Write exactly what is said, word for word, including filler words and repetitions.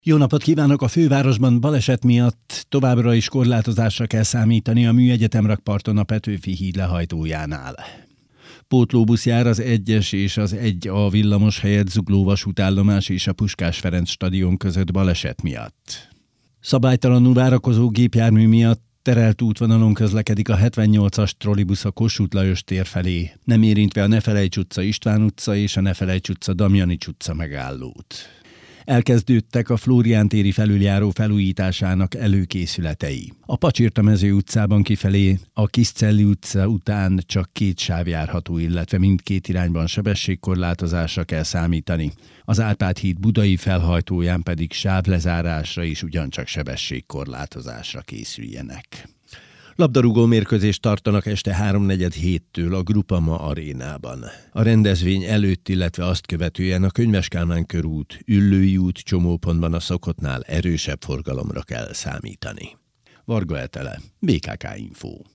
Jó napot kívánok! A fővárosban baleset miatt továbbra is korlátozásra kell számítani a Műegyetemrakparton a Petőfi híd lehajtójánál. Pótlóbusz jár az egyes és az egy A villamos helyett Zugló vasútállomás és a Puskás Ferenc stadion között baleset miatt. Szabálytalanul várakozó gépjármű miatt terelt útvonalon közlekedik a hetvennyolcas trollibusz a Kossuth Lajos tér felé, nem érintve a Nefelejts utca István utca és a Nefelejts utca Damjanics utca megállót. Elkezdődtek a Flórián téri felüljáró felújításának előkészületei. A Pacsirtamező utcában kifelé a Kiszcelli utca után csak két sáv járható, illetve mindkét irányban sebességkorlátozásra kell számítani. Az Árpád híd budai felhajtóján pedig sávlezárásra és ugyancsak sebességkorlátozásra készüljenek. Labdarúgó mérkőzést tartanak este háromnegyed héttől a Grupama arénában. A rendezvény előtt, illetve azt követően a Könyves Kálmán körút, Üllői út csomópontban a szokottnál erősebb forgalomra kell számítani. Varga Etele, bé ká ká Info.